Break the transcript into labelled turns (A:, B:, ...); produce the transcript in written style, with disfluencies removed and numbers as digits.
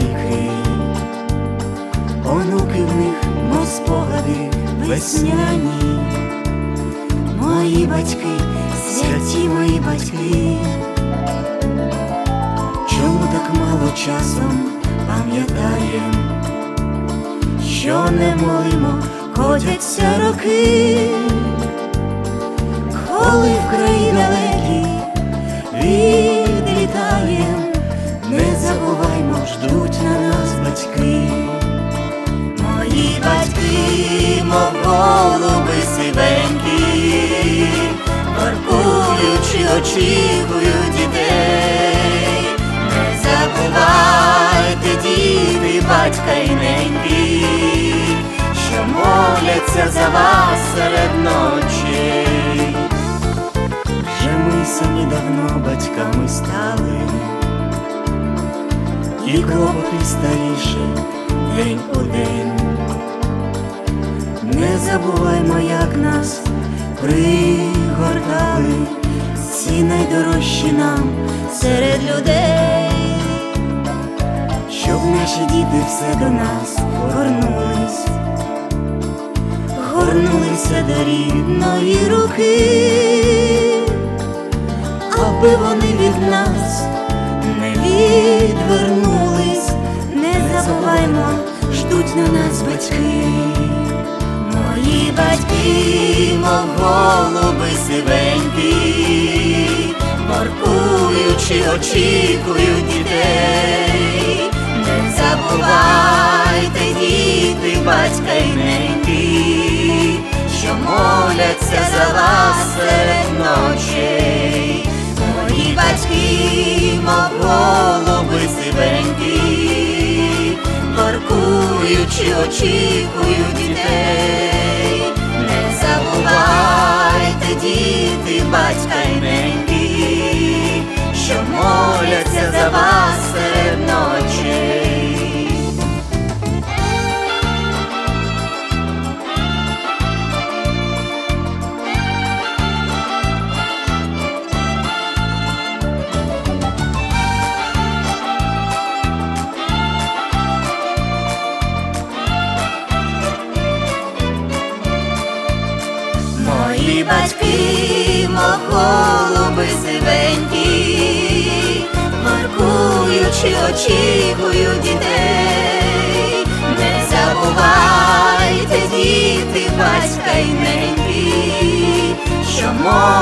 A: віки, онуки в них, мов спогади весняні. Мої батьки, святі мої батьки, чому так мало часом пам'ятаєм, що немолимо котяться роки, коли в краї далекі відлітаєм, не забуваймо, ждуть на нас батьки. Мої батьки, мов голуби сивенькі, воркуючи, очікують дітей. Не забувайте, діти, батька й неньки, що моляться за вас серед ночей. Вже ми самі давно батьками стали, і клопоти старіше день у день. Не забуваймо, як нас пригортали ці найдорожчі нам серед людей, щоб наші діти все до нас горнулись, горнулися до рідної руки, аби вони від нас не відвернулись. Не забуваймо, ждуть на нас батьки. Мої батьки, мов голуби сивенькі, воркуючи, очікують дітей. Не забувайте, діти, батька й неньки, що моляться за вас серед ночей. Мої батьки, мов голуби сивенькі, воркуючи, очікують дітей. Не забувайте, діти, батька й неньки, що моляться за вас серед ночей. Мої батьки, мов голуби сивенькі, воркуючи, очікують дітей. Не забувайте, діти, батька й неньки, що